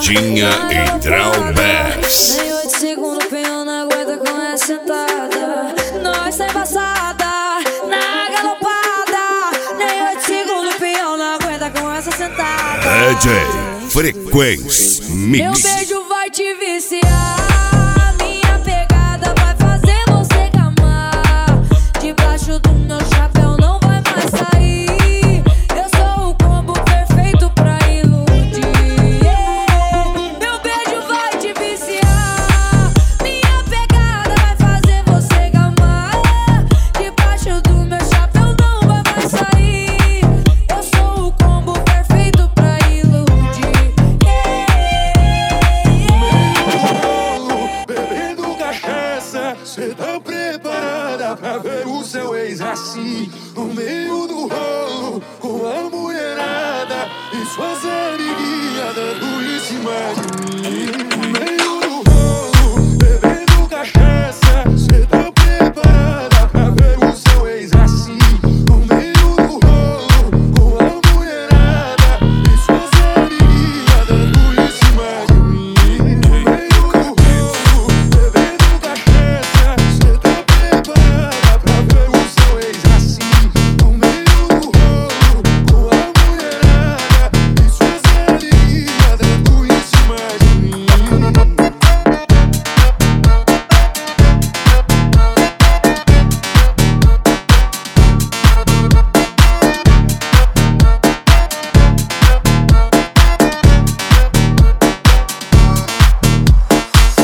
Tinha e Traubers. Nem 8 segundos, penhão não aguenta com essa sentada. Nós tá embaçada, na galopada. Nem 8 segundos, penhão não aguenta com essa sentada. DJ Frequência Meu Mix. beijo vai te viciar. Minha pegada vai fazer você gamar. Debaixo do meu chapéu não vai mais sair. Eu sou o combo perfeito pra iludir. Meu beijo vai te viciar. Minha pegada vai fazer você gamar. Debaixo do meu chapéu não vai mais sair. Eu sou o combo perfeito pra iludir. Bebendo cachaça, cê tá preparada pra ver o seu ex assim no meio